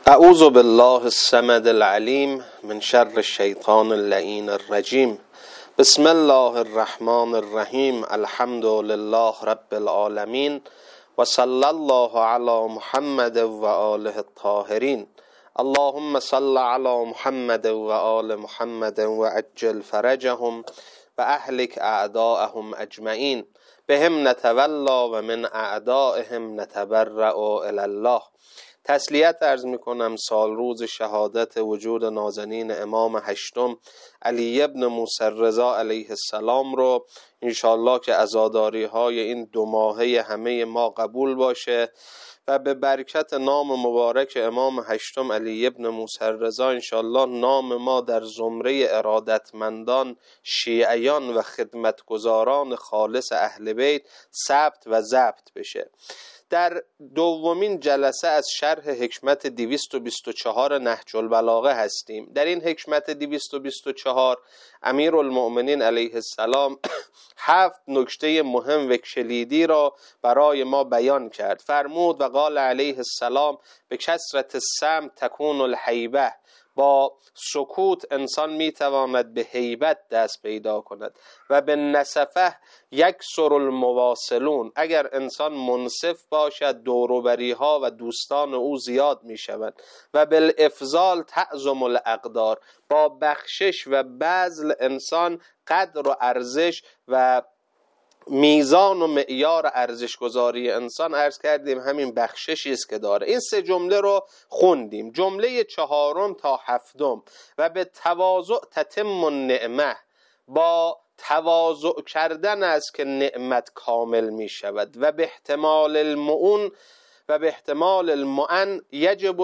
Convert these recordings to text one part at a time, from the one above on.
اعوذ بالله الصمد العلیم من شر الشیطان اللعین الرجیم. بسم الله الرحمن الرحیم. الحمد لله رب العالمین و صلی الله علی محمد و آله الطاهرین. اللهم صل علی محمد و آل محمد و عجل فرجهم و اهلک اعداءهم اجمعین. بهم نتولا و من اعدائهم نتبرأ الی الله. تسلیت عرض میکنم سال روز شهادت وجود نازنین امام هشتم علی ابن موسی رضا علیه السلام رو انشالله که عزاداری های این 2 ماهه همه ما قبول باشه و به برکت نام مبارک امام هشتم علی ابن موسی رضا انشالله نام ما در زمره ارادتمندان، شیعیان و خدمتگزاران خالص اهل بیت ثبت و ضبط بشه. در دومین جلسه از شرح حکمت 224 نهج البلاغه هستیم. در این حکمت 224 امیرالمؤمنین علیه السلام 7 نکته مهم و کلیدی را برای ما بیان کرد. فرمود و قال علیه السلام به کثرت السمع تکون الهیبه. با سکوت انسان میتواند به هیبت دست پیدا کند و به نصفه یکثر المواصلون. اگر انسان منصف باشد دوروبری ها و دوستان او زیاد میشوند و بالافضال تعظم الاقدار. با بخشش و بذل انسان قدر و ارزش و میزان و معیار ارزش گذاری انسان عرض کردیم همین بخششی است که داره. این 3 جمله رو خوندیم. جمله 4 تا 7 و به تواضع تتم النعمه. با تواضع کردن است که نعمت کامل می شود و به احتمال المعون و به احتمال المعن یجب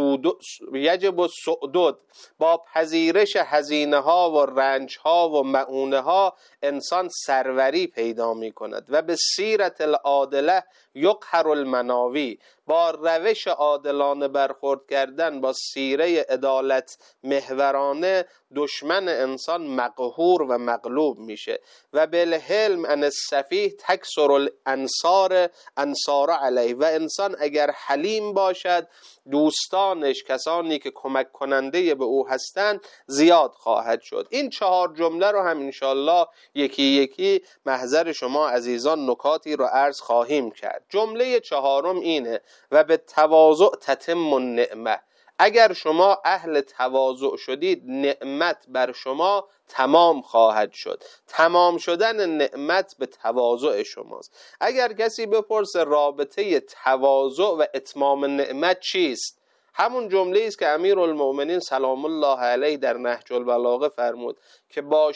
السعدد. با پذیرش هزینه ها و رنج ها و مؤونه ها انسان سروری پیدا می کند و به سیرت العادله یقهر المناوی. با روش عادلانه برخورد کردن، با سیره عدالت محورانه دشمن انسان مقهور و مغلوب میشه و بالحلم ان السفیه تکثر الانصار علیه. و انسان اگر حلیم باشد دوستانش، کسانی که کمک کننده به او هستند زیاد خواهد شد. این 4 جمله رو هم انشالله یکی یکی محضر شما عزیزان نکاتی رو عرض خواهیم کرد. جمله 4 اینه و به تواضع تتم النعمه. اگر شما اهل تواضع شدید نعمت بر شما تمام خواهد شد. تمام شدن نعمت به تواضع شماست. اگر کسی بپرسه رابطه تواضع و اتمام نعمت چیست، همون جمله است که امیرالمؤمنین سلام الله علیه در نهج البلاغه فرمود که با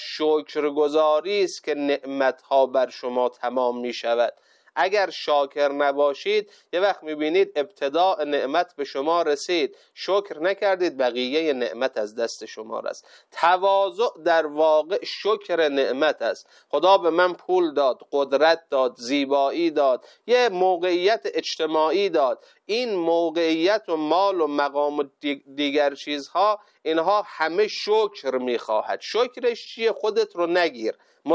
شکرگزاری است که نعمتها بر شما تمام می شود. اگر شاکر نباشید یه وقت میبینید ابتداء نعمت به شما رسید، شکر نکردید، بقیه نعمت از دست شما رست. تواضع در واقع شکر نعمت است. خدا به من پول داد، قدرت داد، زیبایی داد، یه موقعیت اجتماعی داد. این موقعیت و مال و مقام و دیگر چیزها اینها همه شکر میخواهد. شکرش چیه؟ خودت رو نگیر،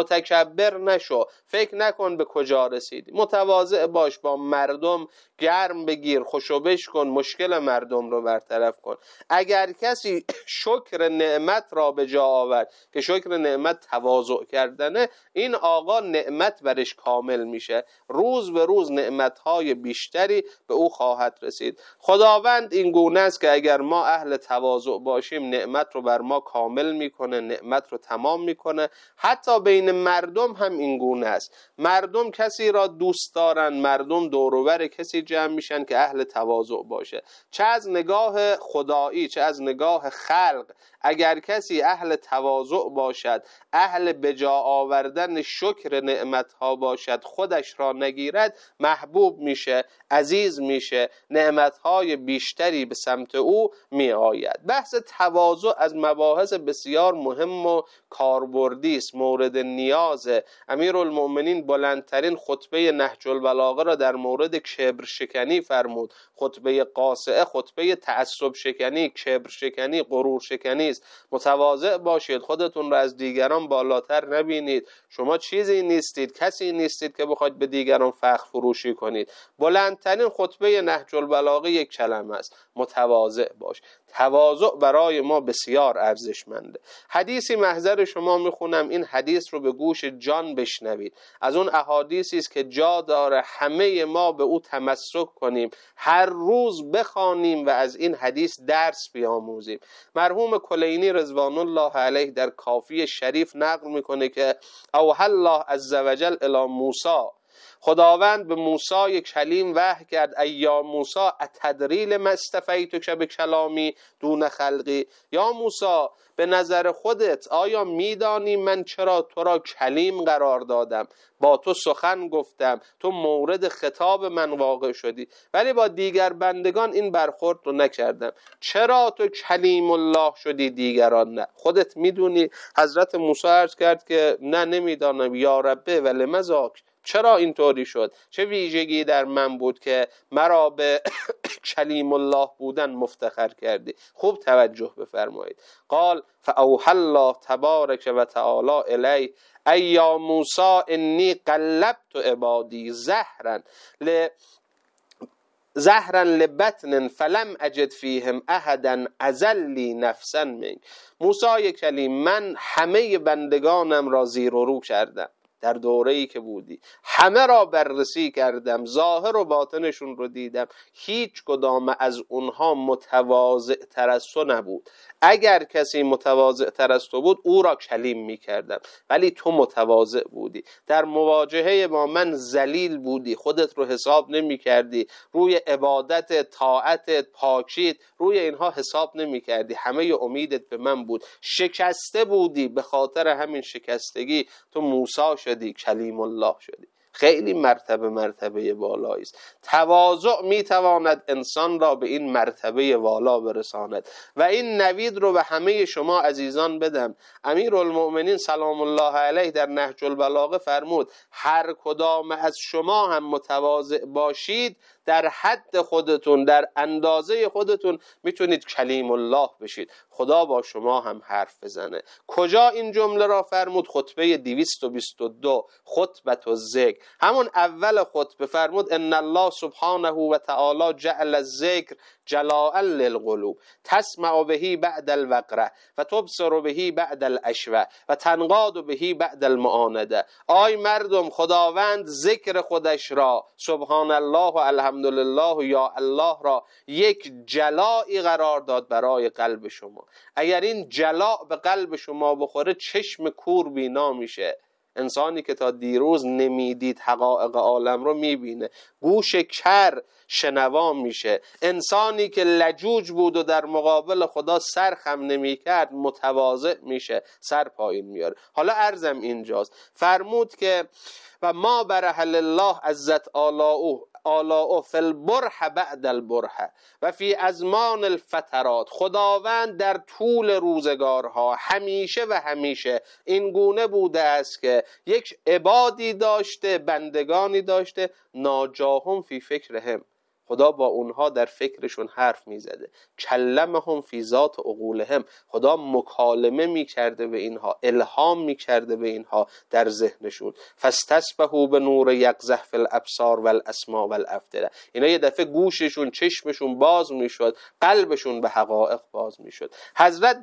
متکبر نشو، فکر نکن به کجا رسیدی، متواضع باش، با مردم گرم بگیر، خوشوبش کن، مشکل مردم رو برطرف کن. اگر کسی شکر نعمت را به جا آورد که شکر نعمت تواضع کردنه، این آقا نعمت برش کامل میشه. روز به روز نعمتهای بیشتری به او خواهد رسید. خداوند این گونه است که اگر ما اهل تواضع باشیم نعمت رو بر ما کامل میکنه، نعمت رو تمام میکنه. حتی بین مردم هم این گونه است. مردم کسی را دوست دارن، مردم دوروبر کسی جمع میشن که اهل تواضع باشه. چه از نگاه خدایی چه از نگاه خلق، اگر کسی اهل تواضع باشد، اهل به جا آوردن شکر نعمتها باشد، خودش را نگیرد، محبوب میشه، عزیز میشه، نعمتهای بیشتری به سمت او می آید. بحث تواضع از مباحث بسیار مهم و کاربردی است، مورد نیاز. امیرالمؤمنین بلندترین خطبه نهج البلاغه را در مورد کبر شکنی فرمود. خطبه قاصعه خطبه تعصب شکنی، کبر شکنی، غرور شکنی است. متواضع باشید، خودتون را از دیگران بالاتر نبینید. شما چیزی نیستید، کسی نیستید که بخواید به دیگران فخر فروشی کنید. بلندترین خطبه نهج نهج البلاغه یک کلمه است: متواضع باش. تواضع برای ما بسیار ارزشمنده. حدیثی محضر شما میخونم، این حدیث رو به گوش جان بشنوید. از اون احادیثی است که جا داره همه ما به او تمسک کنیم، هر روز بخوانیم و از این حدیث درس بیاموزیم. مرحوم کلینی رضوان الله علیه در کافی شریف نقل میکنه که اوحی الله عزوجل الی موسی، خداوند به موسی کلیم وحی کرد: ایا موسی اتدری لما اصطفیتک بکلامی دون خلقی. یا موسی به نظر خودت آیا میدانی من چرا تو را کلیم قرار دادم، با تو سخن گفتم، تو مورد خطاب من واقع شدی، ولی با دیگر بندگان این برخورد رو نکردم. چرا تو کلیم الله شدی دیگران نه؟ خودت میدونی. حضرت موسی عرض کرد که نه نمیدانم یا ربه ولم ذاک، چرا اینطوری شد؟ چه ویژگی در من بود که مرا به کلیم الله بودن مفتخر کردی؟ خوب توجه بفرمایید. قال فاوحی الله تبارک و تعالی الی ایا موسی انی قلبت عبادی زهرا لبطن فلم اجد فیهم احدا اذلی نفسا منک. موسی کلیم، من همه بندگانم را زیر و رو کردم در دوره‌ای که بودی، همه را بررسی کردم، ظاهر و باطنشون رو دیدم، هیچ کدام از اونها متواضع تر از تو نبود. اگر کسی متواضع تر از تو بود او را کلیم می کردم، ولی تو متواضع بودی. در مواجهه با من ذلیل بودی، خودت رو حساب نمی کردی، روی عبادت، طاعت، پاکیت، روی اینها حساب نمی کردی، همه امیدت به من بود، شکسته بودی. به خاطر همین شکستگی تو موسی شدی، کلیم الله شدی. خیلی مرتبه بالایی است. تواضع میتواند انسان را به این مرتبه والا برساند و این نوید رو به همه شما عزیزان بدم. امیرالمؤمنین سلام الله علیه در نهج البلاغه فرمود: هر کدام از شما هم متواضع باشید، در حد خودتون، در اندازه خودتون میتونید کلیم الله بشید، خدا با شما هم حرف بزنه. کجا این جمله را فرمود؟ خطبه 222 خطبه الذکر، همون اول خطبه فرمود: ان الله سبحانه و تعالی جعل الذکر جلاء للقلوب تسمع به بعد الوقره و تبصر به بعد الاشوه و تنقاد به بعد المعانده. آی مردم، خداوند ذکر خودش را سبحان الله و الحمدلله و یا الله را یک جلائی قرار داد برای قلب شما. اگر این جلاء به قلب شما بخوره، چشم کور بینا میشه. انسانی که تا دیروز نمیدید حقایق عالم رو میبینه، گوش کر شنوا میشه. انسانی که لجوج بود و در مقابل خدا سر خم نمیکرد، متواضع میشه، سر پایین میاره. حالا عرضم اینجاست، فرمود که و ما برح الله عزت آلاؤه فی البرح بعد البرح و فی ازمان الفترات. خداوند در طول روزگارها همیشه و همیشه این گونه بوده است که یک عبادی داشته، بندگانی داشته، ناجاهم فی فکرهم، خدا با اونها در فکرشون حرف میزده، کلمهم فی ذات عقولهم، خدا مکالمه میکرده به اینها، الهام میکرده به اینها در ذهنشون. فاستسبحوا بنور یقظه فی الابصار والاسماع والافئده. اینا یه دفعه گوششون، چشمشون باز میشد، قلبشون به حقایق باز میشد. حضرت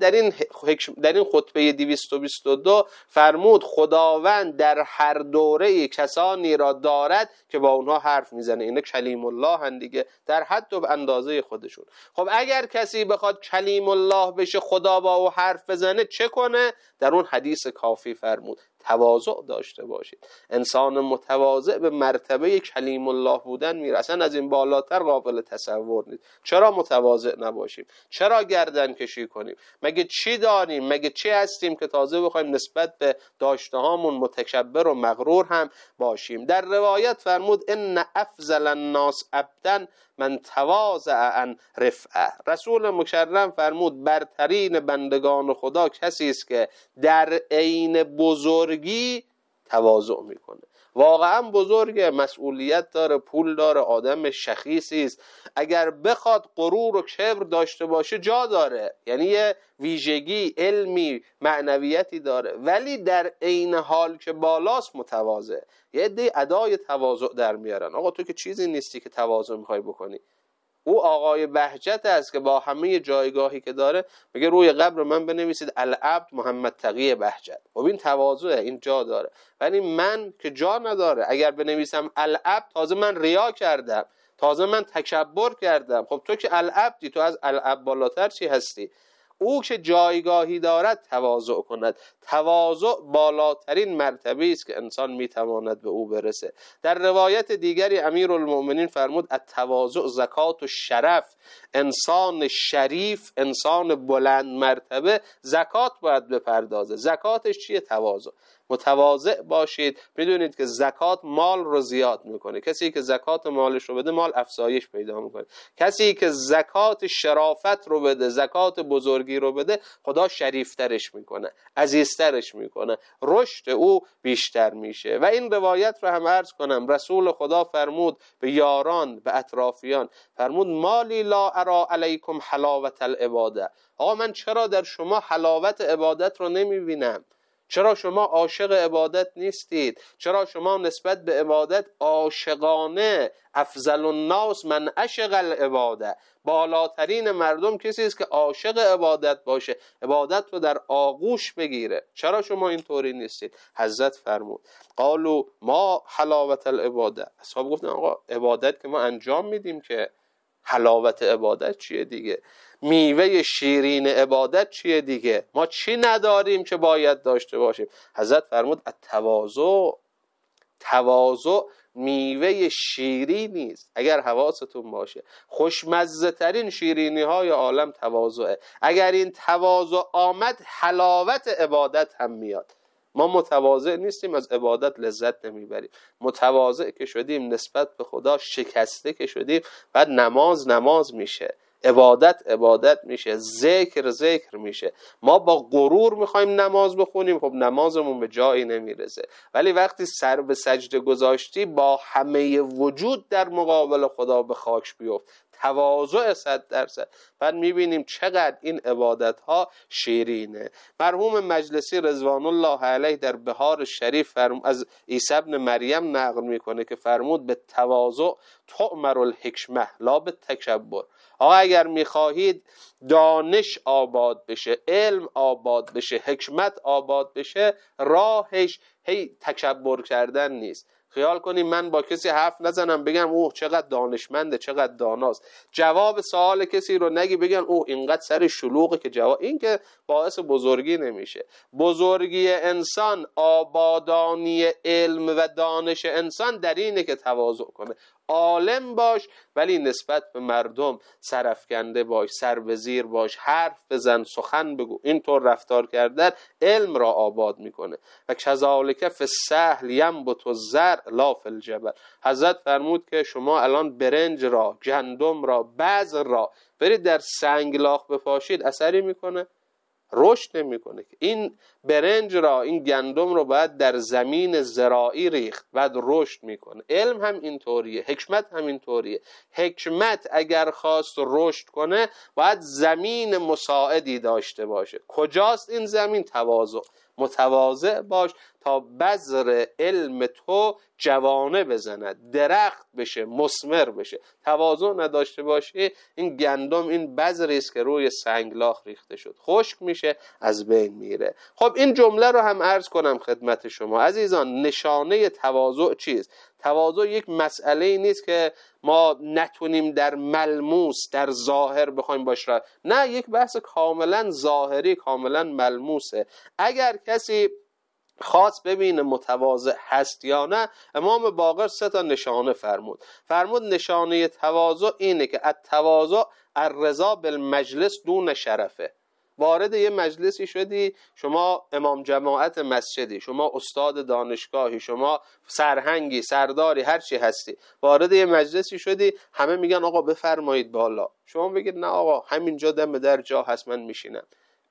در این خطبه 222 فرمود خداوند در هر دوره کسانی را دارد که با اونها حرف میزنه. اینا کلیم الله هستند در حد و اندازه خودشون. خب اگر کسی بخواد کلیم الله بشه، خدا با او حرف بزنه، چه کنه؟ در اون حدیث کافی فرمود تواضع داشته باشید. انسان متواضع به مرتبه کلیم الله بودن میره. اصلا از این بالاتر قابل تصور نیست. چرا متواضع نباشیم؟ چرا گردن کشی کنیم؟ مگه چی داریم؟ مگه چی هستیم که تازه بخوایم نسبت به داشته هامون متکبر و مغرور هم باشیم؟ در روایت فرمود ان افضل الناس عبدا من تواضع عن رفعه. رسول مکرم فرمود برترین بندگان خدا کسی است که در عین بزرگی تواضع میکنه. واقعا بزرگ، مسئولیت داره، پول داره، آدم شخیصی است. اگر بخواد غرور و کبر داشته باشه جا داره، یعنی یه ویژگی علمی معنویتی داره، ولی در عین حال که بالاست متواضع. یه عده ادای تواضع در میارن. آقا تو که چیزی نیستی که تواضع میخوای بکنی. او آقای بهجت است که با همه جایگاهی که داره میگه روی قبر من بنویسید العبد محمد تقی بهجت. خب این تواضعه، این جا داره. ولی من که جا نداره، اگر بنویسم العبد تازه من ریا کردم، تازه من تکبر کردم. خب تو که العبدی، تو از العبد بالاتر چی هستی؟ او که جایگاهی دارد تواضع کند. تواضع بالاترین مرتبه است که انسان میتواند به او برسه. در روایت دیگری امیرالمؤمنین فرمود التواضع زکات و شرف. انسان شریف، انسان بلند مرتبه زکات باید بپردازه. زکاتش چیه؟ تواضع. متواضع باشید. میدونید که زکات مال رو زیاد میکنه. کسی که زکات مالش رو بده مال افزایش پیدا میکنه. کسی که زکات شرافت رو بده، زکات بزرگی رو بده، خدا شریفترش میکنه، عزیزترش میکنه، رشد او بیشتر میشه. و این روایت رو هم عرض کنم، رسول خدا فرمود به یاران، به اطرافیان، فرمود مالی لا ارا علیکم حلاوت العباده. آقا من چرا در شما حلاوت عبادت رو نمیبینم؟ چرا شما عاشق عبادت نیستید؟ چرا شما نسبت به عبادت عاشقانه؟ افضل الناس من عشق العباده. بالاترین مردم کسی است که عاشق عبادت باشه، عبادت رو در آغوش بگیره. چرا شما اینطوری نیستید؟ حضرت فرمود قالوا ما حلاوت العباده. اصحاب گفتن آقا عبادت که ما انجام میدیم، که حلاوت عبادت چیه دیگه؟ میوه شیرین عبادت چیه دیگه؟ ما چی نداریم که باید داشته باشیم؟ حضرت فرمود التواضع. تواضع میوه شیرینی است. اگر حواستون باشه، خوشمزه ترین شیرینی های عالم تواضعه. اگر این تواضع آمد، حلاوت عبادت هم میاد. ما متواضع نیستیم، از عبادت لذت نمیبریم. متواضع که شدیم، نسبت به خدا شکسته که شدیم، بعد نماز میشه، عبادت میشه، ذکر میشه. ما با غرور میخوایم نماز بخونیم، خب نمازمون به جایی نمیرسه. ولی وقتی سر به سجده گذاشتی، با همه وجود در مقابل خدا به خاک بیفت، تواضع 100%، بعد میبینیم چقدر این عبادت ها شیرینه. مرحوم مجلسی رضوان الله علیه در بهار شریف از عیسی ابن مریم نقل میکنه که فرمود به تواضع تؤمر الحکمه لا به تکبر. آقا اگر میخواهید دانش آباد بشه، علم آباد بشه، حکمت آباد بشه، راهش هی تکبر کردن نیست. خیال کنیم من با کسی حرف نزنم بگم اوه چقدر دانشمنده، چقدر داناست. جواب سوال کسی رو نگی بگن اوه اینقدر سر شلوغه که جواب، این که باعث بزرگی نمیشه. بزرگی انسان، آبادانی علم و دانش انسان در اینه که تواضع کنه. عالم باش ولی نسبت به مردم سرافکنده باش، سر به زیر باش، حرف بزن، سخن بگو. اینطور رفتار کردن علم را آباد میکنه. و کذالک فی السهل ینبت الزرع لا فی الجبل. حضرت فرمود که شما الان برنج را، گندم را، بذر را برید در سنگلاخ بپاشید، اثری میکنه؟ رشد نمیکنه. این برنج را، این گندم رو باید در زمین زراعی ریخت، بعد رشد میکنه. علم هم اینطوریه، حکمت هم اینطوریه. حکمت اگر خواست رشد کنه باید زمین مساعدی داشته باشه. کجاست این زمین؟ تواضع. متواضع باش تا بذر علم تو جوانه بزند، درخت بشه، مثمر بشه. تواضع نداشته باشی، این گندم، این بذری است که روی سنگلاخ ریخته شد، خشک میشه، از بین میره. خب این جمله رو هم عرض کنم خدمت شما عزیزان. نشانه تواضع چیست؟ تواضع یک مسئله نیست که ما نتونیم در ملموس، در ظاهر بخوایم باش را. نه، یک بحث کاملا ظاهری، کاملا ملموسه. اگر کسی خواست ببینه متواضع هست یا نه، امام باقر 3 نشانه فرمود نشانه تواضع اینه که التواضع الرضا بالمجلس دون شرفه. وارد یه مجلسی شدی، شما امام جماعت مسجدی، شما استاد دانشگاهی، شما سرهنگی، سرداری، هر چی هستی، وارد یه مجلسی شدی، همه میگن آقا بفرمایید بالا، شما بگید نه آقا همینجا دم در جا هست من میشینم.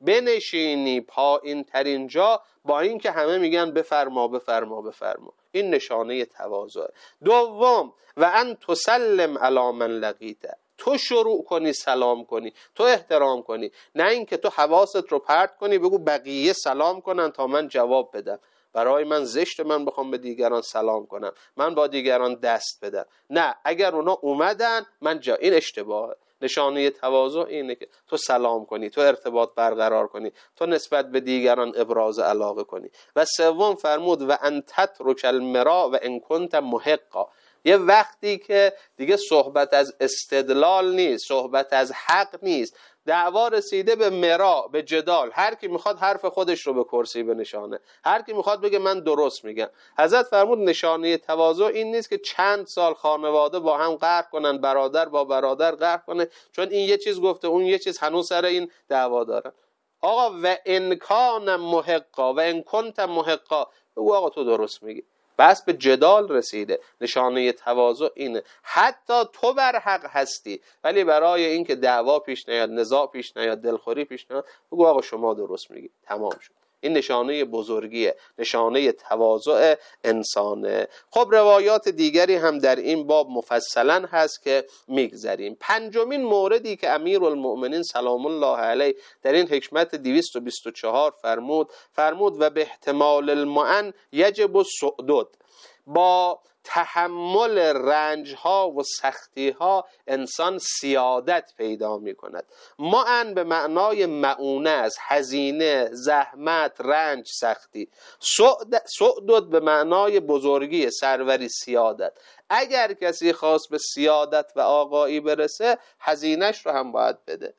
بنشینی پایین ترین جا، با این که همه میگن بفرما بفرما بفرما. این نشانه تواضع. دوم و ان تسلم علی من لقیته. تو شروع کنی سلام کنی، تو احترام کنی، نه اینکه تو حواست رو پرت کنی بگو بقیه سلام کنن تا من جواب بدم. برای من زشت من بخوام به دیگران سلام کنم، من با دیگران دست بدم. نه، اگر اونا اومدن من این اشتباهه. نشانه تواضع اینه که تو سلام کنی، تو ارتباط برقرار کنی، تو نسبت به دیگران ابراز علاقه کنی. و سوم فرمود و ان تترک المراء و ان کنت محقا. یه وقتی که دیگه صحبت از استدلال نیست، صحبت از حق نیست، دعوا رسیده به مرا، به جدال، هر کی میخواد حرف خودش رو به کرسی بنشانه، هر کی میخواد بگه من درست میگم. حضرت فرمود نشانه تواضع این نیست که چند سال خانواده با هم قهر کنن، برادر با برادر قهر کنه چون این یه چیز گفته اون یه چیز، هنوز سر این دعوا دارن. آقا و ان کان محقا و ان کنت محقا، بگو آقا تو درست میگی. بس به جدال رسیده. نشانه تواضع اینه. حتی تو بر حق هستی ولی برای اینکه دعوا پیش نیاد، نزاع پیش نیاد، دلخوری پیش نیاد، بگو آقا شما درست میگی، تمام شد. این نشانه بزرگیه، نشانه تواضع انسانه. خب روایات دیگری هم در این باب مفصلا هست که میگذریم. پنجمین موردی که امیرالمؤمنین سلام الله علیه در این حکمت 224 فرمود و به احتمال المعن یجب السعدد. با تحمل رنج ها و سختی ها انسان سیادت پیدا می کند. معن به معنای معونه است، هزینه، زحمت، رنج، سختی. سعدد به معنای بزرگی، سروری، سیادت. اگر کسی خواست به سیادت و آقایی برسه هزینهش رو هم باید بده.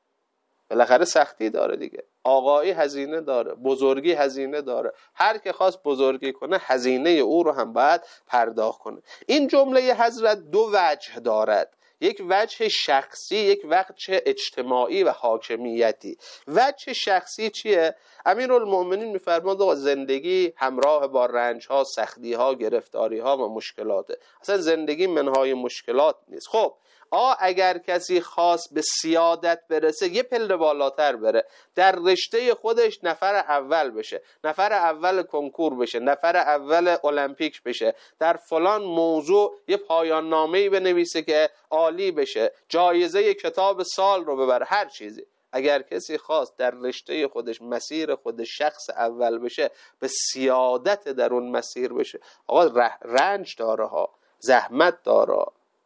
بالاخره سختی داره دیگه، آقایی هزینه داره، بزرگی هزینه داره. هر که خواست بزرگی کنه هزینه او رو هم باید پرداخت کنه. این جمله حضرت دو وجه دارد، یک وجه شخصی، یک وجه اجتماعی و حاکمیتی. وجه شخصی چیه؟ امیرالمؤمنین میفرماد زندگی همراه با رنج‌ها، سختی‌ها، گرفتاری‌ها و مشکلاته. اصلا زندگی منهای مشکلات نیست. خب اگر کسی خواست به سیادت برسه یه پله بالاتر بره، در رشته خودش نفر اول بشه، نفر اول کنکور بشه، نفر اول المپیک بشه، در فلان موضوع یه پایان نامه‌ای بنویسه که عالی بشه، جایزه کتاب سال رو ببره، هر چیزی. اگر کسی خواست در رشته خودش، مسیر خودش شخص اول بشه، به سیادت در اون مسیر بشه، آقا رنج داره ها، زحمت داره.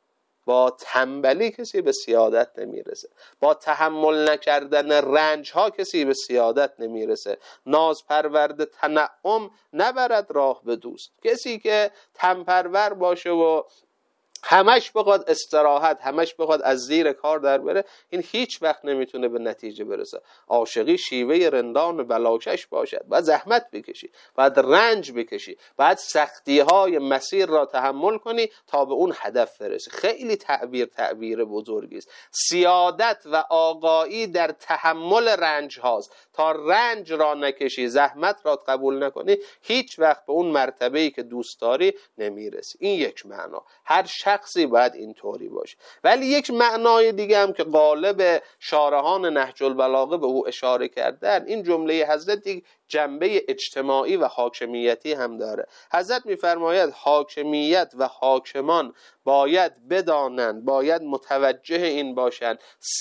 با تنبلی کسی به سیادت نمیرسه، با تحمل نکردن رنج ها کسی به سیادت نمیرسه. ناز پرورد تنعم نبرد راه به دوست. کسی که تنپرور باشه و همش بخواد استراحت، همش بخواد از زیر کار در بره، این هیچ وقت نمیتونه به نتیجه برسه. عاشقی شیوه رندان بلاکش باشد، باید زحمت بکشی، باید رنج بکشی، باید سختی های مسیر را تحمل کنی تا به اون هدف برسی. خیلی تعبیر بزرگی است. سیادت و آقایی در تحمل رنج هاست. تا رنج را نکشی، زحمت را قبول نکنی، هیچ وقت به اون مرتبه‌ای که دوست داری نمیرسی. این یک معنا، هر شخصی باید اینطوری باشه. ولی یک معنای دیگه هم که غالب شارحان نهج البلاغه به او اشاره کردن، این جمله حضرت یک جنبه اجتماعی و حاکمیتی هم داره. حضرت میفرماید حاکمیت و حاکمان باید بدانند، باید متوجه این باشند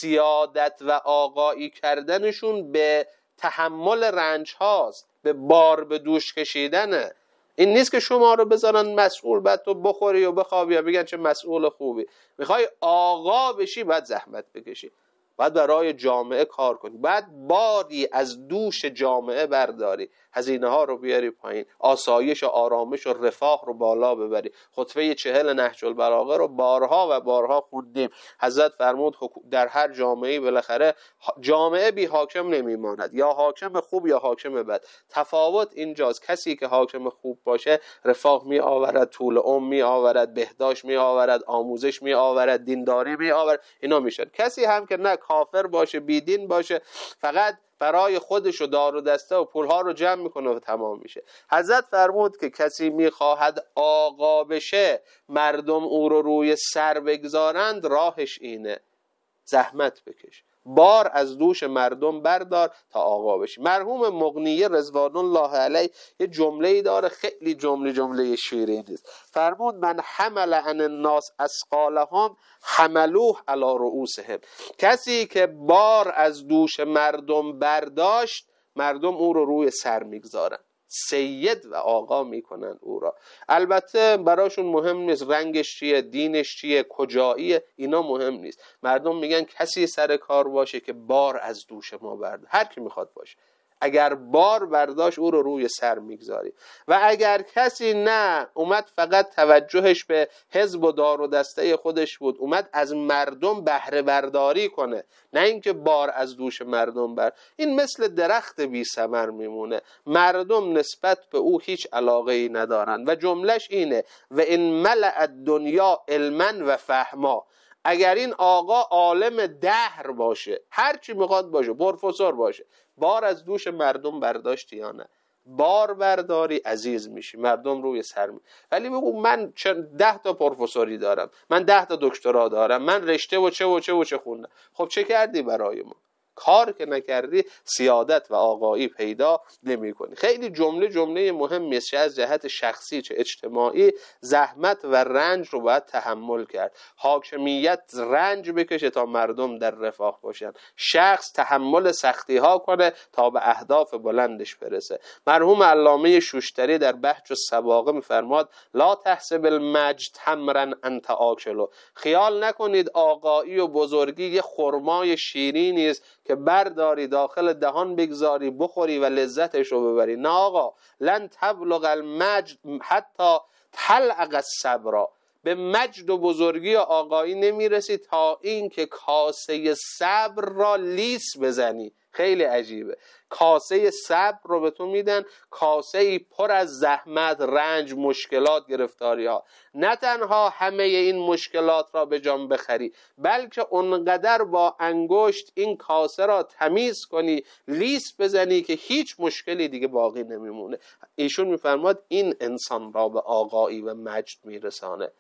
سیادت و آقایی کردنشون به تحمل رنج هاست، به بار به دوش کشیدنه. این نیست که شما رو بذارن مسئول، بعد تو بخوری و بخوابی و بگن چه مسئول خوبی. میخوای آقا بشی باید زحمت بکشی، باید برای جامعه کار کنی، باید باری از دوش جامعه برداری، هزینه ها رو بیاری پایین، آسایش و آرامش و رفاه رو بالا ببری. خطبه 40 نهج البلاغه رو بارها و بارها خوندیم. حضرت فرمود در هر جامعه‌ای بالاخره جامعه بی حاکم نمیماند، یا حاکم خوب یا حاکم بد. تفاوت اینجاست، کسی که حاکم خوب باشه رفاه می آورد، طول عمر می آورد، بهداشت می آورد، آموزش می آورد، دینداری می آورد، اینا میشن. کسی هم که نه، کافر باشه، بیدین باشه، فقط برای خودش و دار و دسته و پولها رو جمع میکنه و تمام میشه. حضرت فرمود که کسی میخواهد آقا بشه، مردم او رو روی سر بگذارند، راهش اینه، زحمت بکش، بار از دوش مردم بردار تا آقا بشی. مرحوم مغنیه رضوان الله علیه یه جمله‌ای داره، خیلی جمله شیرینی است. فرمود من حمل عن الناس اثقالهم حملوه علی رؤوسهم. کسی که بار از دوش مردم برداشت، مردم او رو روی سر میگذارن. سید و آقا میکنن او را. البته براشون مهم نیست رنگش چیه، دینش چیه، کجاییه، اینا مهم نیست. مردم میگن کسی سر کار باشه که بار از دوش ما برده. هر کی میخواد باشه، اگر بار برداشت او رو روی سر میگذاری. و اگر کسی نه اومد فقط توجهش به حزب و دار و دسته خودش بود، اومد از مردم بهره برداری کنه، نه اینکه بار از دوش مردم بر، این مثل درخت بی ثمر میمونه. مردم نسبت به او هیچ علاقه ای ندارن و جملهش اینه: و این ملأ الدنیا علما و فهما. اگر این آقا عالم دهر باشه، هر چی میخواد باشه، پروفسور باشه، بار از دوش مردم برداشتی یا نه؟ بار برداری عزیز میشی، مردم روی سر ولی بگو من 10 تا پروفسوری دارم، من 10 تا دکترا دارم، من رشته و چه و چه و چه خوندم. خب چه کردی برای ما؟ کار که نکردی سیادت و آقایی پیدا نمی کنی. خیلی جمله مهمی است، چه از جهت شخصی چه اجتماعی. زحمت و رنج رو باید تحمل کرد. حاکمیت رنج بکشه تا مردم در رفاه باشن، شخص تحمل سختی ها کنه تا به اهداف بلندش برسه. مرحوم علامه شوشتری در بهج السواقه میفرماد: لا تحسب المجد تمرا انت آکلو. خیال نکنید آقایی و بزرگی یه خرمای شیرینی است که برداری داخل دهان بگذاری بخوری و لذتش رو ببری. نه آقا، لن تبلغ المجد حتی تلعق الصبر. به مجد و بزرگی و آقایی نمیرسی تا این که کاسه صبر را لیس بزنی. خیلی عجیبه، کاسه صبر رو به تو میدن، کاسه ای پر از زحمت، رنج، مشکلات، گرفتاری ها. نه تنها همه این مشکلات را به جان بخری، بلکه اونقدر با انگشت این کاسه را تمیز کنی، لیس بزنی که هیچ مشکلی دیگه باقی نمیمونه. ایشون میفرماد این انسان را به آقایی و مجد میرسانه.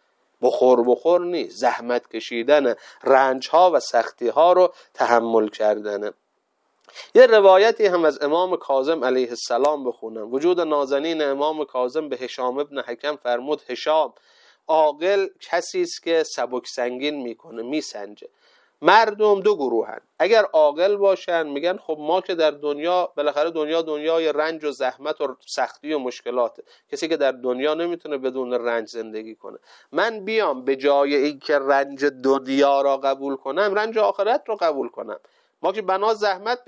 بخور نیست، زحمت کشیدن، رنج ها و سختی ها رو تحمل کردنه. یه روایتی هم از امام کاظم علیه السلام بخونم. وجود نازنین امام کاظم به هشام ابن حکم فرمود: هشام، عاقل کسی است که سبک سنگین میکنه، میسنجه. مردم دو گروهن. اگر عاقل باشن میگن خب ما که در دنیا، بالاخره دنیای رنج و زحمت و سختی و مشکلاته، کسی که در دنیا نمیتونه بدون رنج زندگی کنه. من بیام به جای اینکه رنج دنیا را قبول کنم، رنج آخرت رو قبول کنم. ما که بنا زحمت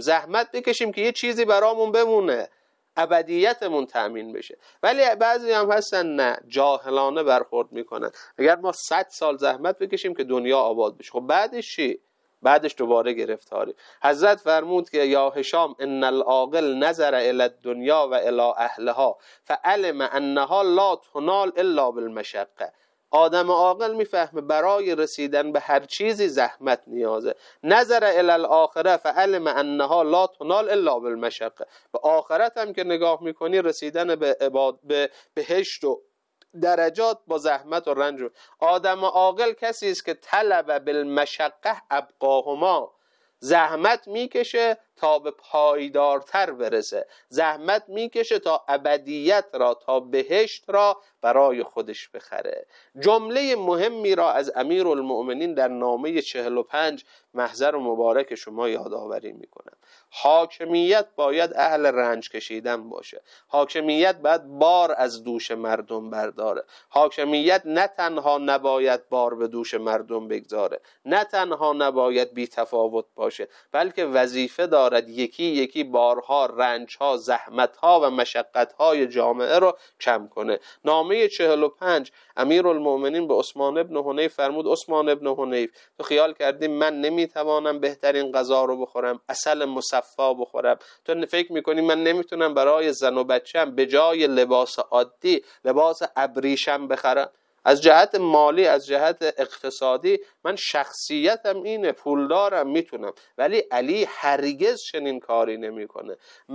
بکشیم که یه چیزی برامون بمونه، ابدیتمون تأمین بشه. ولی بعضی هم هستن نه، جاهلانه برخورد میکنن. اگر ما 100 سال زحمت بکشیم که دنیا آباد بشه، خب بعدش چی؟ بعدش دوباره گرفتاری. حضرت فرمود که یا هشام ان العاقل نظر الی الدنیا و الی اهلها فعلم انها لا تنال الا بالمشقه. آدم عاقل میفهمه برای رسیدن به هر چیزی زحمت نیازه. نظر الی الاخره فعلم انها لا تنال الا بالمشقه. به آخرت هم که نگاه میکنی، رسیدن به بهشت و درجات با زحمت و رنج. آدم عاقل کسی است که طلب بالمشقه ابقاهما، زحمت میکشه تا به پایدارتر برسه، زحمت میکشه تا ابدیت را، تا بهشت را برای خودش بخره. جمله مهمی را از امیرالمؤمنین در نامه 45 محضر مبارک شما یادآوری میکنم. حاکمیت باید اهل رنج کشیدن باشه. حاکمیت باید بار از دوش مردم برداره. حاکمیت نه تنها نباید بار به دوش مردم بگذاره، نه تنها نباید بی تفاوت باشه، بلکه وظیفه دارد یکی یکی بارها، رنجها، زحمتها و مشقتهای جامعه رو کم کنه. نامه 45 امیرالمؤمنین به عثمان ابن حنیف فرمود: عثمان ابن حنیف، تو خیال کردی من نمیتوانم بهترین غذا رو بخورم، عسل مصفا بخورم؟ تو فکر میکنی من نمیتونم برای زن و بچه‌م به جای لباس عادی لباس ابریشم بخرم؟ از جهت مالی، از جهت اقتصادی من شخصیتم اینه، پولدارم، میتونم. ولی علی هرگز چنین کاری نمیکنه.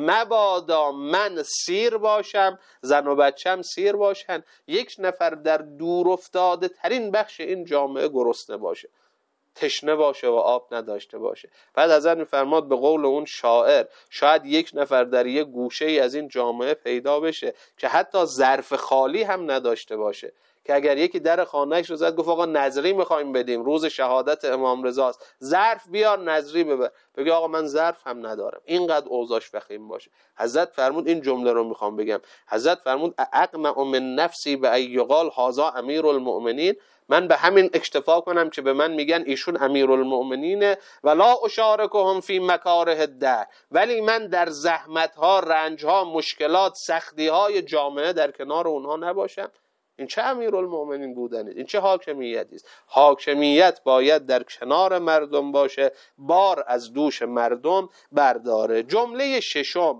مبادا من سیر باشم، زن و بچم سیر باشن، یک نفر در دور افتاده ترین بخش این جامعه گرسنه باشه، تشنه باشه و آب نداشته باشه. بعد حضرت میفرماد به قول اون شاعر: شاید یک نفر در یک گوشه ای از این جامعه پیدا بشه که حتی ظرف خالی هم نداشته باشه، که اگر یکی در خانهش رو زد گفت آقا نظری میخوایم بدیم، روز شهادت امام رضاست، ظرف بیار نظری ببر، بگه آقا من ظرف هم ندارم، اینقدر اوضاعش وخیم باشه. حضرت فرمود، این جمله رو میخوام بگم، حضرت فرمود اقنع من نفسی به ایقال هذا امیر المؤمنین، من به همین اکتفا کنم که به من میگن ایشون امیرالمؤمنینه، ولا اشارکهم فی مکاره الدهر، ولی من در زحمتها، رنجها، مشکلات، سختیهای جامعه در کنار اونها نباشم. این چه امیرالمؤمنین بودنه؟ این چه حاکمیتی است؟ حاکمیت باید در کنار مردم باشه، بار از دوش مردم برداره. جمله ششم،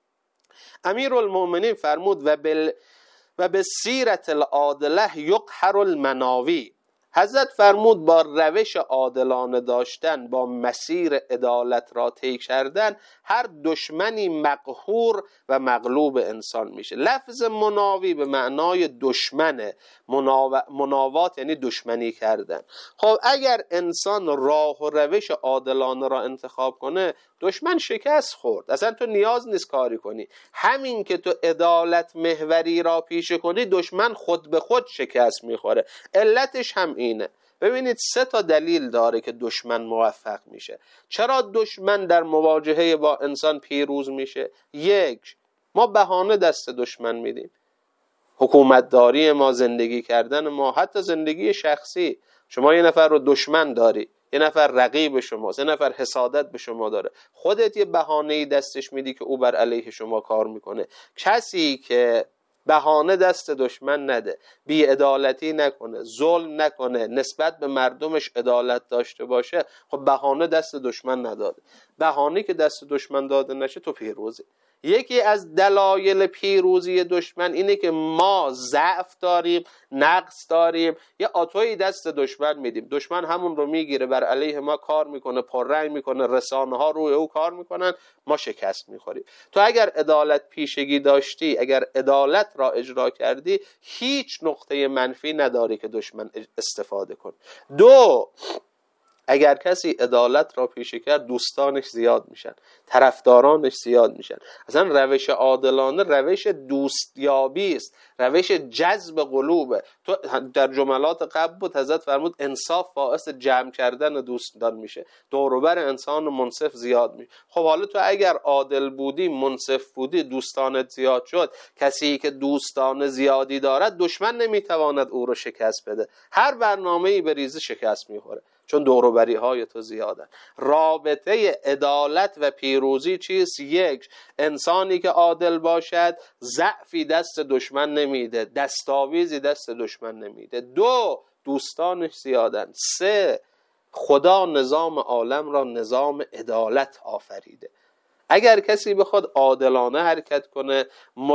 امیرالمؤمنین فرمود و به سیرت العادله یقهر المناوی. حضرت فرمود با روش عادلانه داشتن، با مسیر عدالت را طی کردن، هر دشمنی مقهور و مغلوب انسان میشه. لفظ مناوی به معنای دشمنه، مناوات یعنی دشمنی کردن. خب اگر انسان راه و روش عادلانه را انتخاب کنه، دشمن شکست خورد، اصلا تو نیاز نیست کاری کنی. همین که تو عدالت محوری را پیشه کنی، دشمن خود به خود شکست میخوره. علتش هم اینه. ببینید 3 دلیل داره که دشمن موفق میشه. چرا دشمن در مواجهه با انسان پیروز میشه؟ 1، ما بهانه دست دشمن میدیم. حکومتداری ما، زندگی کردن ما، حتی زندگی شخصی، شما یه نفر رو دشمن داری، یه نفر رقیب شماست، یه نفر حسادت به شما داره، خودت یه بهانه‌ای دستش میدی که او بر علیه شما کار میکنه. کسی که بهانه دست دشمن نده، بی‌عدالتی نکنه، ظلم نکنه، نسبت به مردمش عدالت داشته باشه، خب بهانه دست دشمن نداده. بهانه‌ای که دست دشمن داده نشه، تو پیروزی. یکی از دلایل پیروزی دشمن اینه که ما ضعف داریم، نقص داریم، یه آتویی دست دشمن میدیم، دشمن همون رو میگیره، بر علیه ما کار میکنه، پررنگ میکنه، رسانه ها روی او کار میکنن، ما شکست میخوریم. تو اگر عدالت پیشگی داشتی، اگر عدالت را اجرا کردی، هیچ نقطه منفی نداری که دشمن استفاده کنه. 2، اگر کسی عدالت را پیشه کرد، دوستانش زیاد میشن، طرفدارانش زیاد میشن. اصلا روش عادلانه روش دوستیابی است، روش جذب قلوبه. تو در جملات قبل بود حضرت فرمود انصاف باعث جمع کردن دوستان میشه، دور و بر انسان منصف زیاد میشه. خب حالا تو اگر عادل بودی، منصف بودی، دوستانت زیاد شد، کسی که دوستان زیادی دارد دشمن نمیتواند او رو شکست بده. هر برنامه‌ای بریزه شکست میخوره، چون دوروبری های تو زیادن. رابطه عدالت و پیروزی چیست؟ 1، انسانی که عادل باشد ضعفی دست دشمن نمیده، دستاویزی دست دشمن نمیده. 2، دوستانش زیادن. 3، خدا نظام عالم را نظام عدالت آفریده. اگر کسی بخواد عادلانه حرکت کنه،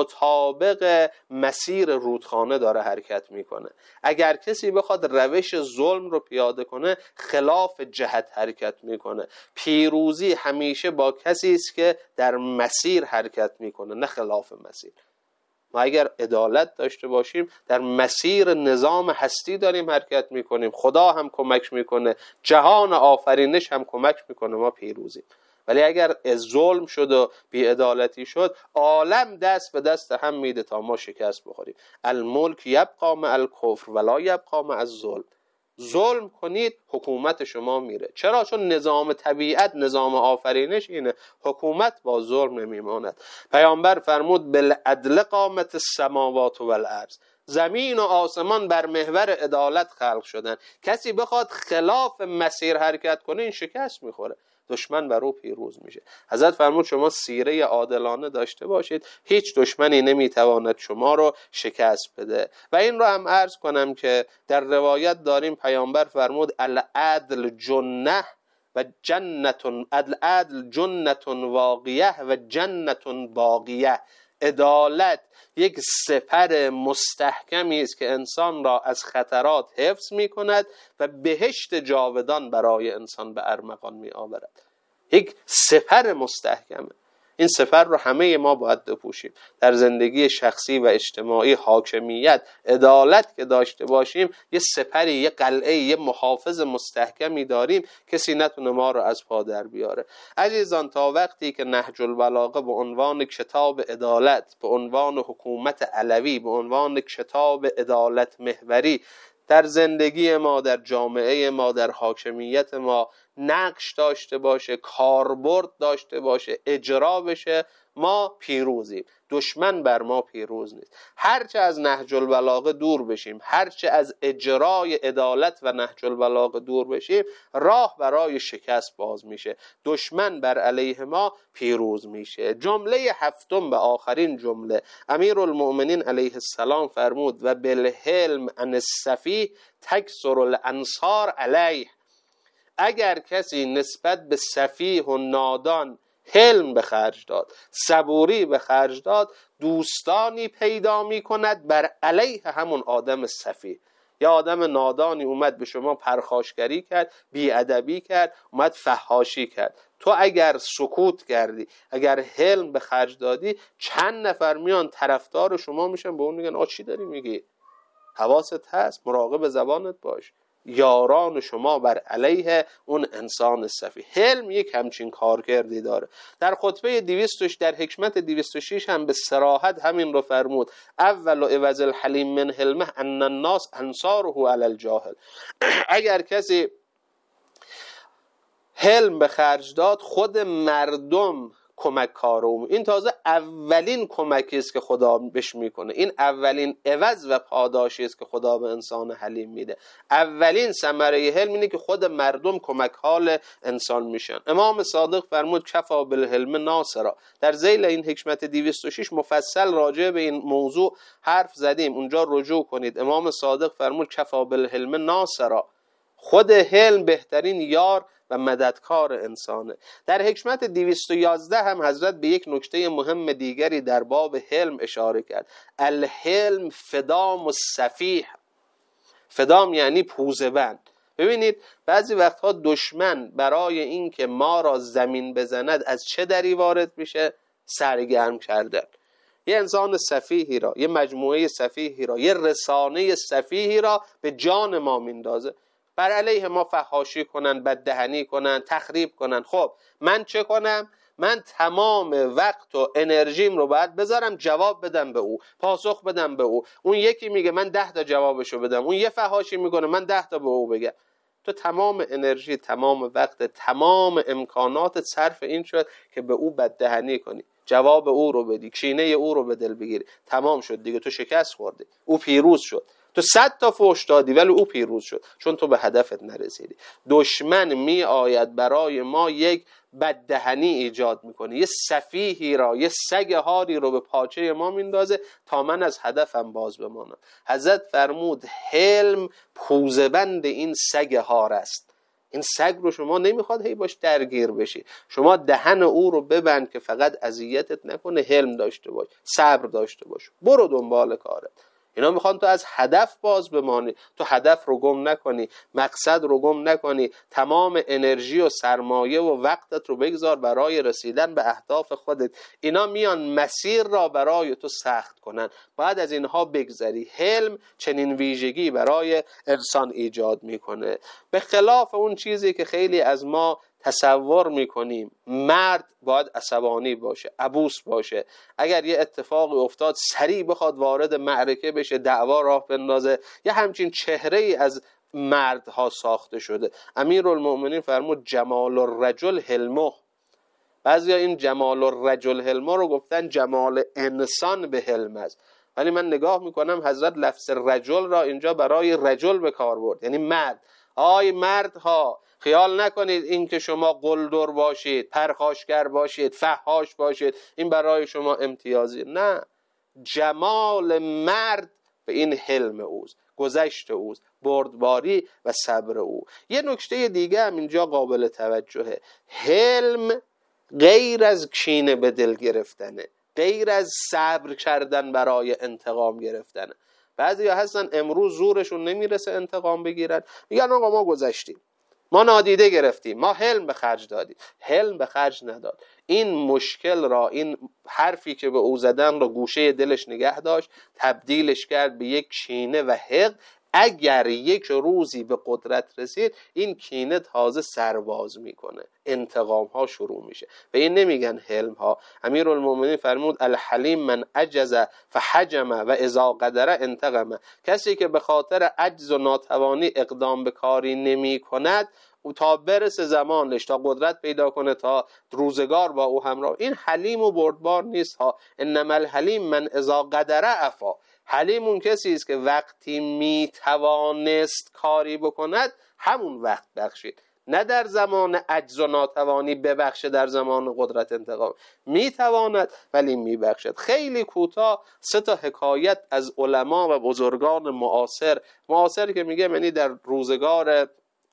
مطابق مسیر رودخانه داره حرکت میکنه. اگر کسی بخواد روش ظلم رو پیاده کنه، خلاف جهت حرکت میکنه. پیروزی همیشه با کسی است که در مسیر حرکت میکنه، نه خلاف مسیر. ما اگر عدالت داشته باشیم، در مسیر نظام هستی داریم حرکت میکنیم، خدا هم کمک میکنه، جهان آفرینش هم کمک میکنه، ما پیروزیم. ولی اگر ظلم شد و بی‌عدالتی شد، عالم دست به دست هم میده تا ما شکست بخوریم. الملک یبقی مع الکفر ولا یبقی مع الظلم. ظلم کنید حکومت شما میره. چرا؟ چون نظام طبیعت، نظام آفرینش اینه، حکومت با ظلم نمیماند. پیامبر فرمود بالعدل قامت السماوات والارض. زمین و آسمان بر محور عدالت خلق شدن. کسی بخواد خلاف مسیر حرکت کنه، این شکست میخوره، دشمن بر او پیروز میشه. حضرت فرمود شما سیره عادلانه داشته باشید، هیچ دشمنی نمیتواند شما رو شکست بده. و این رو هم عرض کنم که در روایت داریم پیامبر فرمود العدل جنة و جنت، العدل جنت واقیه و جنت باقیه. عدالت یک سپر مستحکمی است که انسان را از خطرات حفظ می کند و بهشت جاودان برای انسان به ارمغان می آورد. یک سپر مستحکمه. این سپر رو همه ما باید بپوشیم. در زندگی شخصی و اجتماعی حاکمیت، عدالت که داشته باشیم، یه سپری، یه قلعه، یه محافظ مستحکمی داریم، کسی نتونه ما رو از پا در بیاره. عزیزان، تا وقتی که نهج البلاغه به عنوان کتاب عدالت، به عنوان حکومت علوی، به عنوان کتاب عدالت محوری در زندگی ما، در جامعه ما، در حاکمیت ما نقش داشته باشه، کاربرد داشته باشه، اجرا بشه، ما پیروزیم. دشمن بر ما پیروز نیست. هرچه از نهج البلاغه دور بشیم، هرچه از اجرای عدالت و نهج البلاغه دور بشیم، راه برای شکست باز میشه، دشمن بر علیه ما پیروز میشه. جمله هفتم و آخرین جمله، امیرالمؤمنین علیه السلام فرمود و بالحلم عن السفیه تکثر الانصار علیه. اگر کسی نسبت به سفیه و نادان حلم به خرج داد، صبوری به خرج داد، دوستانی پیدا می کند بر علیه همون آدم سفیه. یا آدم نادانی اومد به شما پرخاشگری کرد، بیادبی کرد، اومد فحاشی کرد، تو اگر سکوت کردی، اگر حلم به خرج دادی، چند نفر میان طرفدار شما میشن، به اون میگن آ چی داری میگی؟ حواست هست، مراقب زبانت باش. یاران شما بر علیه اون انسان سفیه. حلم یک همچین کارکردی داره. در خطبه 200 در حکمت 206 هم به صراحت همین رو فرمود: اول عوض الحلیم من حلمه ان الناس انصاره علی الجاهل. اگر کسی حلم به خرج داد، خود مردم کمک کارو. این تازه اولین کمکی است که خدا بهش میکنه، این اولین عوض و پاداشی است که خدا به انسان حلیم میده. اولین ثمره حلم اینه که خود مردم کمک حال انسان میشن. امام صادق فرمود کفا بالحلم ناصرا. در ذیل این حکمت 206 مفصل راجع به این موضوع حرف زدیم، اونجا رجوع کنید. امام صادق فرمود کفا بالحلم ناصرا، خود حلم بهترین یار و مددکار انسانه. در حکمت 211 هم حضرت به یک نکته مهم دیگری در باب حلم اشاره کرد: الحلم فدام السفیح. فدام یعنی پوزه بند. ببینید بعضی وقتها دشمن برای این که ما را زمین بزند از چه دری وارد میشه؟ سرگرم کردن. یه انسان سفیحی را، یه مجموعه سفیحی را، یه رسانه سفیحی را به جان ما میندازه، بر علیه ما فحاشی کنن، بددهنی کنن، تخریب کنن. خب من چه کنم؟ من تمام وقت و انرژیم رو باید بذارم جواب بدم به او، پاسخ بدم به او. اون یکی میگه من 10 تا جوابشو بدم، اون یه فحاشی میکنه من 10 تا به او بگم. تو تمام انرژی، تمام وقت، تمام امکانات صرف این شد که به او بددهنی کنی، جواب او رو بدی، کینه او رو به دل بگیری. تمام شد دیگه، تو شکست خوردی، او پیروز شد. تو 100 تا فحش دادی ولی او پیروز شد، چون تو به هدفت نرسیدی. دشمن می آید برای ما یک بددهنی ایجاد میکنه، یه سفیهی را، یه سگ هاری رو به پاچه ما میندازه تا من از هدفم باز بمانم. حضرت فرمود حلم پوزبند این سگ هار است. این سگ رو شما نمیخواد هی باش درگیر بشی، شما دهن او رو ببند که فقط اذیتت نکنه. حلم داشته باش، صبر داشته باش، برو دنبال کارت. اینا میخوان تو از هدف باز بمانی، تو هدف رو گم نکنی، مقصد رو گم نکنی، تمام انرژی و سرمایه و وقتت رو بگذار برای رسیدن به اهداف خودت. اینا میان مسیر را برای تو سخت کنن، باید از اینها بگذری. حلم چنین ویژگی برای انسان ایجاد میکنه. به خلاف اون چیزی که خیلی از ما تصور میکنیم، مرد باید عصبانی باشه، عبوس باشه، اگر یه اتفاقی افتاد سریع بخواد وارد معرکه بشه، دعوا راه بندازه. یه همچین چهره ای از مردها ساخته شده. امیرالمؤمنین فرمود جمال الرجل حلمه. بعضیا این جمال الرجل حلمه رو گفتن جمال انسان به حلم است، ولی من نگاه میکنم حضرت لفظ رجل را اینجا برای رجل به کار برد، یعنی مرد. آی مردها، خیال نکنید این که شما قلدر باشید، پرخاشگر باشید، فحاش باشید این برای شما امتیازی. نه، جمال مرد به این حلم اوست، گذشت اوست، بردباری و صبر او. یه نکته دیگه هم اینجا قابل توجهه: حلم غیر از کینه به دل گرفتنه، غیر از صبر کردن برای انتقام گرفتنه. بعضی ها هستن امروز زورشون نمیرسه انتقام بگیرن، میگن آقا ما گذشتیم، ما نادیده گرفتیم، ما حلم به خرج دادیم. حلم به خرج نداد. این مشکل را، این حرفی که به او زدن را گوشه دلش نگه داشت، تبدیلش کرد به یک کینه و حقد. اگر یک روزی به قدرت رسید، این کینه تازه سرباز میکنه، انتقام ها شروع میشه. و این نمیگن حلم ها. امیرالمومنین فرمود الحلیم من عجز فحجم و اذا قدر انتقم. کسی که به خاطر عجز و ناتوانی اقدام به کاری نمی کند، او تا برسه زمانش، تا قدرت پیدا کنه، تا روزگار با او همراه، این حلیم و بردبار نیست ها. انما الحلیم من اذا قدر عفا. حلیم اون کسی است که وقتی میتوانست کاری بکند همون وقت بخشید، نه در زمان عجز و ناتوانی ببخشه، در زمان قدرت انتقام میتواند ولی میبخشد. خیلی کوتاه 3 حکایت از علما و بزرگان معاصر که میگه یعنی در روزگار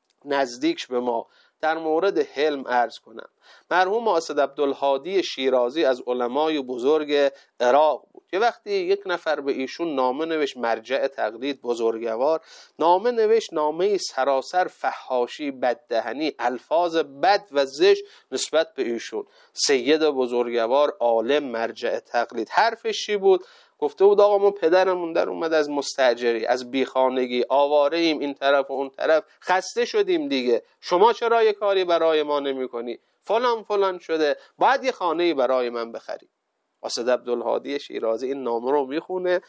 نزدیک به ما، در مورد حلم عرض کنم. مرحوم اسد عبدالهادی شیرازی از علمای بزرگ عراق بود. یه وقتی یک نفر به ایشون نامه نوشت، مرجع تقلید، بزرگوار، نامه نوشت، نامه سراسر فحاشی، بددهنی، الفاظ بد و زشت نسبت به ایشون. سید بزرگوار، عالم، مرجع تقلید، حرفش چی بود؟ گفته بود آقا ما پدرمون در اومد از مستاجری، از بیخانگی، آواره ایم این طرف و اون طرف، خسته شدیم دیگه، شما چرا یه کاری برای ما نمی کنی؟ فلان شده، باید یه خانه‌ای برای من بخری. اسد عبدالهادی شیرازی این نامه رو میخونه.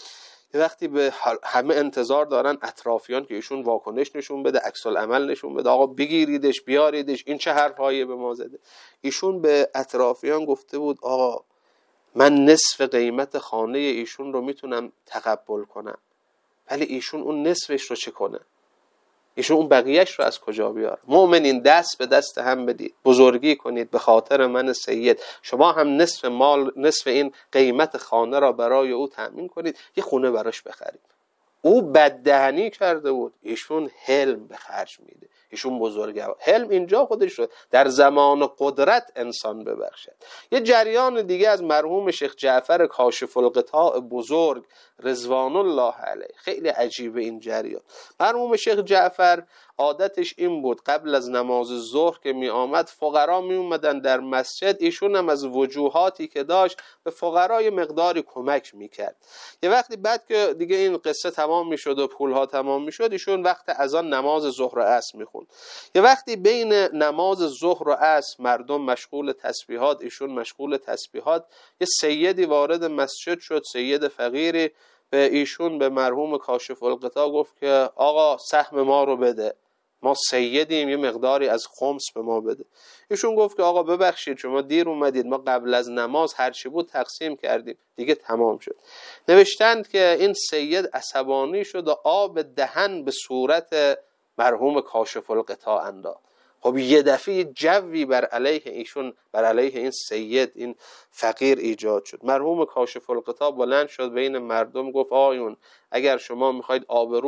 یه وقتی به همه انتظار دارن اطرافیان که ایشون واکنش نشون بده، عکس العمل نشون بده، آقا بگیریدش بیاریدش، این چه حرفایی به ما زده. ایشون به اطرافیان گفته بود آقا من نصف قیمت خانه ایشون رو میتونم تقبل کنم، ولی ایشون اون نصفش رو چه کنه؟ ایشون اون بقیهش رو از کجا بیاره؟ مؤمنین دست به دست هم بدید، بزرگی کنید به خاطر من سید. شما هم نصف مال، نصف این قیمت خانه را برای او تأمین کنید، یه خونه براش بخرید. او بددهنی کرده بود، ایشون حلم به خرج میده. ایشون بزرگوار. حلم اینجا خودش رو در زمان قدرت انسان ببخشد. یه جریان دیگه از مرحوم شیخ جعفر کاشف الغطاء بزرگ رضوان الله علیه، خیلی عجیبه این جریان. مرحوم شیخ جعفر عادتش این بود قبل از نماز ظهر که می آمد، فقرا می اومدن در مسجد، ایشون هم از وجوهاتی که داشت به فقرای مقداری کمک میکرد. یه وقتی بعد که دیگه این قصه تمام میشد و پولها تمام میشد، ایشون وقت اذان نماز ظهر و عصر میخوند. یه وقتی بین نماز ظهر و عصر مردم مشغول تسبیحات، ایشون مشغول تسبیحات، یه سیدی وارد مسجد شد، سید فقیری، به ایشون، به مرحوم کاشف الغطاء گفت که آقا سهم ما رو بده، ما سیدیم، یه مقداری از خمس به ما بده. ایشون گفت که آقا ببخشید شما دیر اومدید، ما قبل از نماز هرچی بود تقسیم کردیم، دیگه تمام شد. نوشتند که این سید عصبانی شد و آب دهن به صورت مرحوم کاشف الغطاء انداخت. خب یه دفعه جوی بر علیه ایشون، بر علیه این سید، این فقیر ایجاد شد. مرحوم کاشف الغطاء بلند شد بین مردم گفت آیون اگر شما میخواید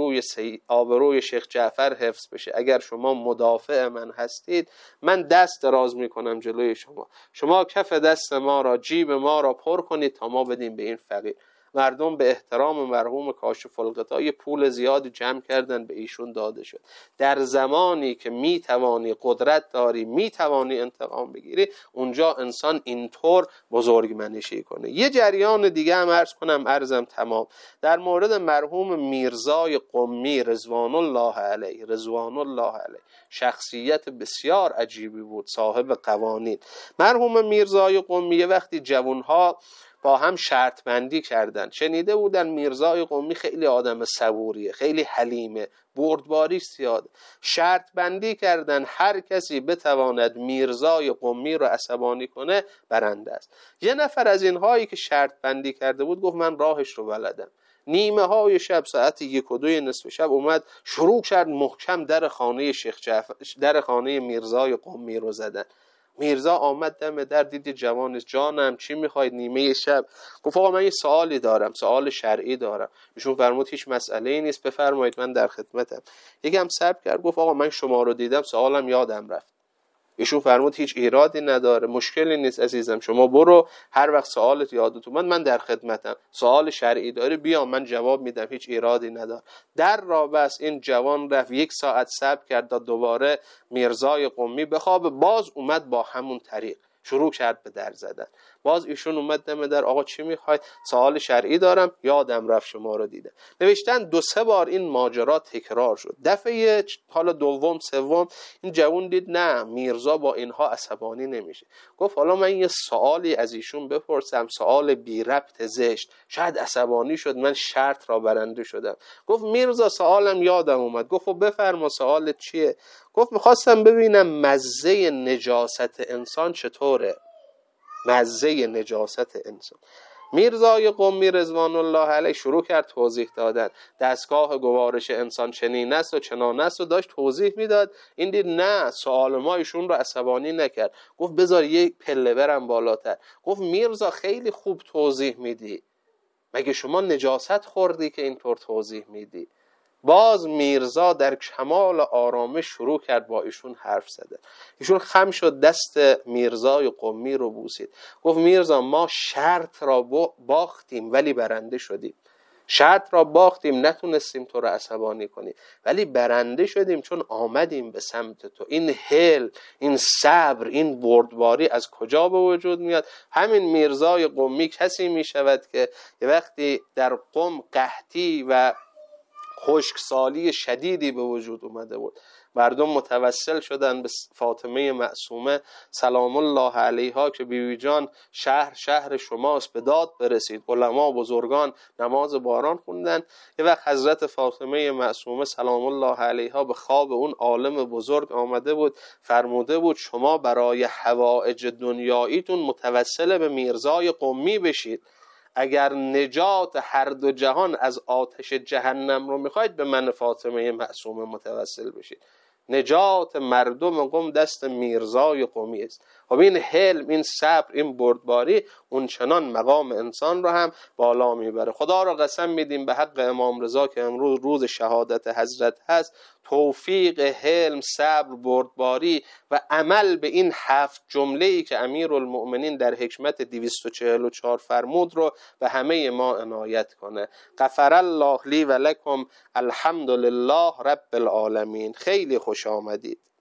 آبروی شیخ جعفر حفظ بشه، اگر شما مدافع من هستید، من دست دراز میکنم جلوی شما، شما کف دست ما را، جیب ما را پر کنید تا ما بدیم به این فقیر. مردم به احترام مرحوم کاشف الغطاء یه پول زیادی جمع کردن، به ایشون داده شد. در زمانی که میتوانی، قدرت داری، میتوانی انتقام بگیری، اونجا انسان اینطور بزرگمنشی کنه. یه جریان دیگه هم عرض کنم، عرضم تمام، در مورد مرحوم میرزای قمی رضوان الله علیه، رضوان الله علیه، شخصیت بسیار عجیبی بود، صاحب قوانین. مرحوم میرزای قمی یه وقتی جوانها با هم شرط بندی کردن. شنیده بودن میرزای قمی خیلی آدم صبوریه، خیلی حلیمه، بردباری زیاد. شرط بندی کردن هر کسی بتواند میرزای قمی رو عصبانی کنه برنده است. یه نفر از اینهایی که شرط بندی کرده بود گفت من راهش رو بلدم. نیمه های شب، ساعت 1 و 2 نصف شب اومد شروع کرد محکم در خانه شیخ جعفر، در خانه میرزای قمی رو زدن. میرزا آمد دم در، دید جوانش، جانم چی میخواید نیمه شب؟ گفت آقا من یه سوالی دارم، سوال شرعی دارم. ایشون فرمود هیچ مسئله‌ای نیست، بفرمایید من در خدمتم. یکم صبر کرد، گفت آقا من شما رو دیدم، سوالم یادم رفت. ایشون فرمود هیچ ایرادی نداره، مشکلی نیست عزیزم، شما برو، هر وقت سوالت یادت اومد من در خدمتم، سوال شرعی داری بیا من جواب میدم، هیچ ایرادی نداره. در را بس این جوان رفت 1 ساعت صبر کرد تا دوباره میرزای قمی بخوابه، باز اومد با همون طریق شروع کرد به در زدن. باز ایشون اومد دم در، آقا چی میخوای؟ سوال شرعی دارم، یادم رفت شما رو دیدم. نوشتن 2-3 بار این ماجرا تکرار شد. دفعه حالا دوم سوم این جوان دید نه میرزا با اینها عصبانی نمیشه، گفت حالا من یه سوالی از ایشون بپرسم، سوال بی ربط زشت، شاید عصبانی شد من شرط را برنده شدم. گفت میرزا سوالم یادم اومد. گفت بفرما سوالت چیه؟ گفت میخواستم ببینم مزه نجاست انسان چطوره، مزه نجاست انسان. میرزای قمی رضوان الله علیه شروع کرد توضیح دادن، دستگاه گوارش انسان چنین است و چنان است و داشت توضیح میداد. این دید نه سوال ما ایشون رو عصبانی نکرد، گفت بذار یک پله برم بالاتر. گفت میرزا خیلی خوب توضیح میدی، مگه شما نجاست خوردی که اینطور توضیح میدی؟ باز میرزا در کمال آرامش شروع کرد با ایشون حرف زدن. ایشون خم شد دست میرزای قمی رو بوسید، گفت میرزا ما شرط را باختیم ولی برنده شدیم، شرط را باختیم نتونستیم تو را عصبانی کنیم ولی برنده شدیم چون آمدیم به سمت تو. این حل، این صبر، این بردباری از کجا به وجود میاد؟ همین میرزای قمی کسی میشود که یه وقتی در قم قحطی و خشکسالی شدیدی به وجود اومده بود، مردم متوسل شدن به فاطمه معصومه سلام الله علیها که بیوی جان شهر شماست، به داد برسید. علما بزرگان نماز باران خوندن. یه وقت حضرت فاطمه معصومه سلام الله علیها به خواب اون عالم بزرگ آمده بود، فرموده بود شما برای حوائج دنیاییتون متوسل به میرزای قمی بشید، اگر نجات هر دو جهان از آتش جهنم رو میخواید به من فاطمه معصومه متوسل بشید. نجات مردم قم دست میرزای قمی است. خب این حلم، این صبر، این بردباری اون چنان مقام انسان رو هم بالا میبره. خدا رو قسم میدیم به حق امام رضا که امروز روز شهادت حضرت هست، توفیق حلم، صبر، بردباری و عمل به این 7 جمله‌ای که امیرالمؤمنین در حکمت 244 فرمود رو به همه ما عنایت کنه. غفر الله لی و لکم، الحمدلله رب العالمین. خیلی خوش آمدید.